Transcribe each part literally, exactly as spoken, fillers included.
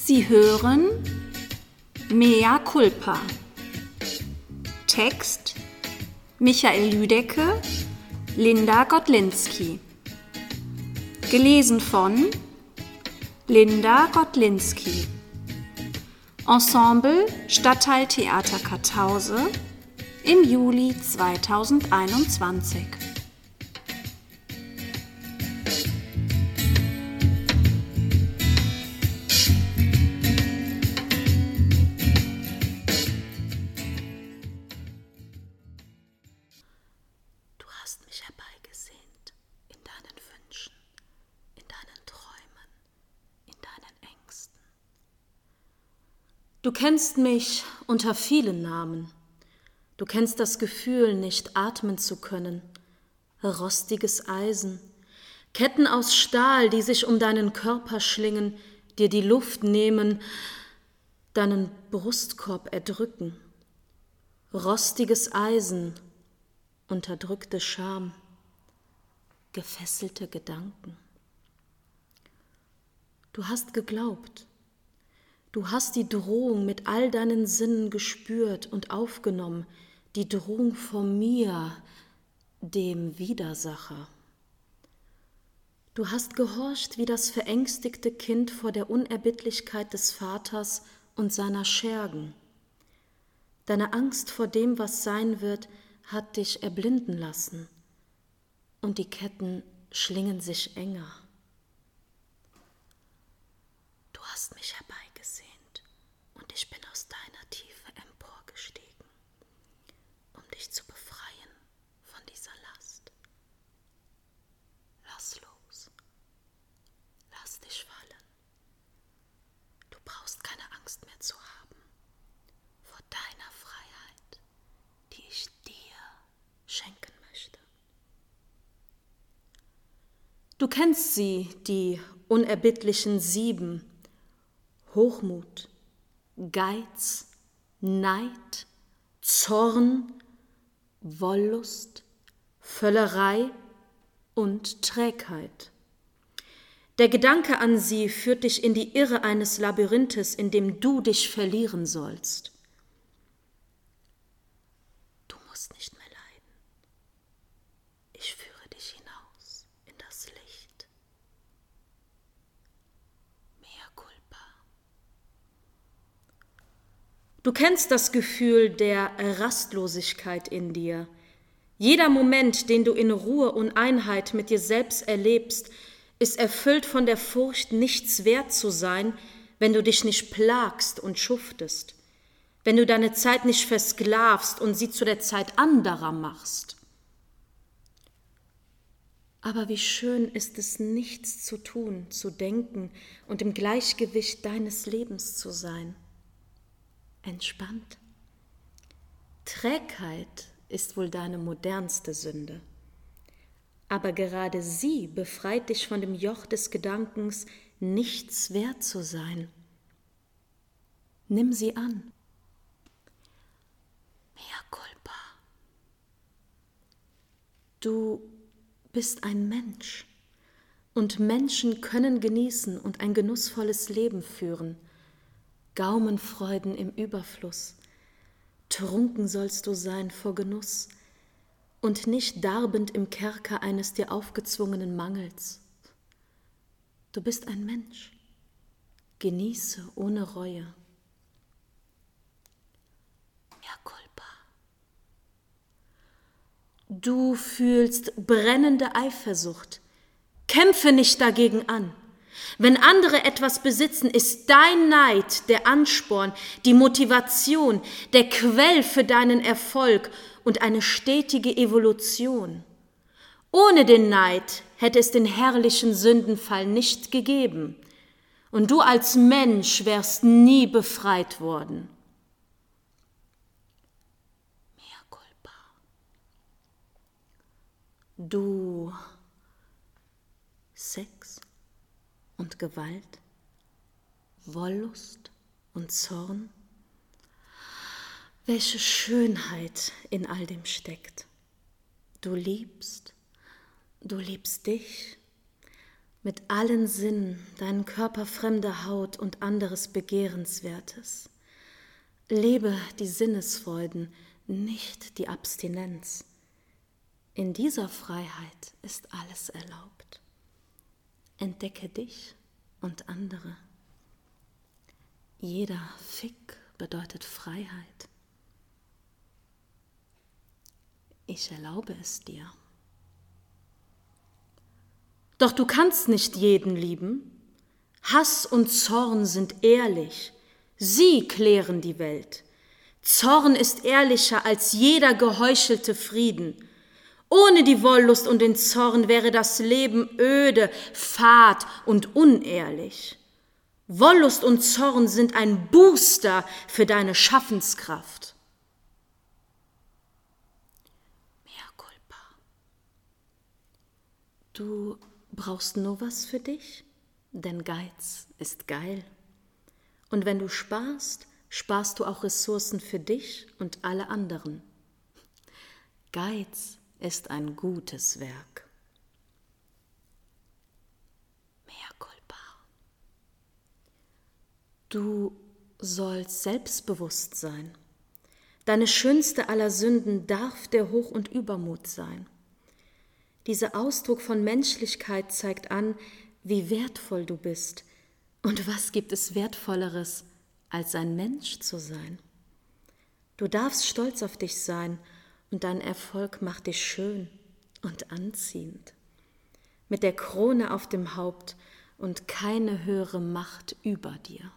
Sie hören Mea culpa. Text Michael Lüdecke, Linda Godlinski. Gelesen von Linda Godlinski. Ensemble Stadtteiltheater Kartause im Juli zweitausendeinundzwanzig. Du hast mich herbeigesehnt in deinen Wünschen, in deinen Träumen, in deinen Ängsten. Du kennst mich unter vielen Namen. Du kennst das Gefühl, nicht atmen zu können, rostiges Eisen, Ketten aus Stahl, die sich um deinen Körper schlingen, dir die Luft nehmen, deinen Brustkorb erdrücken. Rostiges Eisen, unterdrückte Scham, gefesselte Gedanken. Du hast geglaubt, du hast die Drohung mit all deinen Sinnen gespürt und aufgenommen, die Drohung vor mir, dem Widersacher. Du hast gehorcht wie das verängstigte Kind vor der Unerbittlichkeit des Vaters und seiner Schergen. Deine Angst vor dem, was sein wird, hat dich erblinden lassen, und die Ketten schlingen sich enger. Du hast mich herbeigesehnt, und ich bin aus deiner Tiefe emporgestiegen, um dich zu befreien von dieser Last. Lass los, lass dich fallen. Du brauchst keine Angst mehr zu haben vor deiner Freiheit, die ich dir schenken möchte. Du kennst sie, die unerbittlichen Sieben: Hochmut, Geiz, Neid, Zorn, Wollust, Völlerei und Trägheit. Der Gedanke an sie führt dich in die Irre eines Labyrinthes, in dem du dich verlieren sollst. Du musst nicht mehr leiden. Ich führe dich hinaus in das Licht. Mea culpa. Du kennst das Gefühl der Rastlosigkeit in dir. Jeder Moment, den du in Ruhe und Einheit mit dir selbst erlebst, ist erfüllt von der Furcht, nichts wert zu sein, wenn du dich nicht plagst und schuftest, wenn du deine Zeit nicht versklavst und sie zu der Zeit anderer machst. Aber wie schön ist es, nichts zu tun, zu denken und im Gleichgewicht deines Lebens zu sein. Entspannt. Trägheit ist wohl deine modernste Sünde. Aber gerade sie befreit dich von dem Joch des Gedankens, nichts wert zu sein. Nimm sie an. Mea culpa. Du bist ein Mensch, und Menschen können genießen und ein genussvolles Leben führen. Gaumenfreuden im Überfluss. Trunken sollst du sein vor Genuss und nicht darbend im Kerker eines dir aufgezwungenen Mangels. Du bist ein Mensch. Genieße ohne Reue. Mea culpa. Du fühlst brennende Eifersucht. Kämpfe nicht dagegen an. Wenn andere etwas besitzen, ist dein Neid der Ansporn, die Motivation, der Quell für deinen Erfolg und eine stetige Evolution. Ohne den Neid hätte es den herrlichen Sündenfall nicht gegeben, und du als Mensch wärst nie befreit worden. Mea culpa. Du Sex und Gewalt, Wollust und Zorn. Welche Schönheit in all dem steckt. Du liebst, du liebst dich, mit allen Sinnen, deinen Körper fremder Haut und anderes Begehrenswertes. Lebe die Sinnesfreuden, nicht die Abstinenz. In dieser Freiheit ist alles erlaubt. Entdecke dich und andere. Jeder Fick bedeutet Freiheit. Ich erlaube es dir. Doch du kannst nicht jeden lieben. Hass und Zorn sind ehrlich. Sie klären die Welt. Zorn ist ehrlicher als jeder geheuchelte Frieden. Ohne die Wollust und den Zorn wäre das Leben öde, fad und unehrlich. Wollust und Zorn sind ein Booster für deine Schaffenskraft. Mea culpa. Du brauchst nur was für dich, denn Geiz ist geil. Und wenn du sparst, sparst du auch Ressourcen für dich und alle anderen. Geiz ist ein gutes Werk. Mea culpa. Du sollst selbstbewusst sein. Deine schönste aller Sünden darf der Hoch- und Übermut sein. Dieser Ausdruck von Menschlichkeit zeigt an, wie wertvoll du bist. Und was gibt es Wertvolleres, als ein Mensch zu sein? Du darfst stolz auf dich sein und dein Erfolg macht dich schön und anziehend. Mit der Krone auf dem Haupt und keine höhere Macht über dir.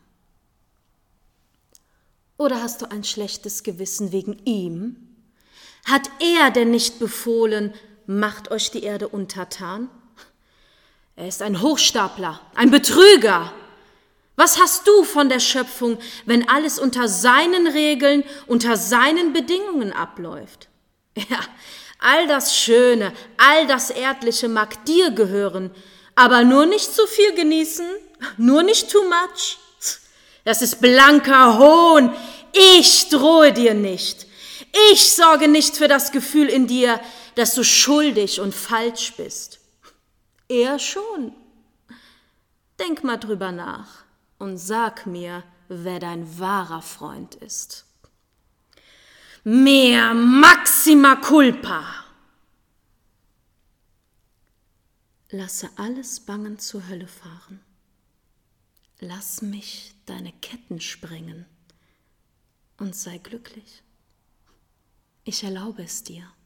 Oder hast du ein schlechtes Gewissen wegen ihm? Hat er denn nicht befohlen, macht euch die Erde untertan? Er ist ein Hochstapler, ein Betrüger. Was hast du von der Schöpfung, wenn alles unter seinen Regeln, unter seinen Bedingungen abläuft? Ja, all das Schöne, all das Erdliche mag dir gehören, aber nur nicht zu viel genießen, nur nicht too much. Das ist blanker Hohn. Ich drohe dir nicht. Ich sorge nicht für das Gefühl in dir, dass du schuldig und falsch bist. Er schon. Denk mal drüber nach und sag mir, wer dein wahrer Freund ist. Mea maxima culpa. Lasse alles Bangen zur Hölle fahren. Lass mich deine Ketten sprengen und sei glücklich. Ich erlaube es dir.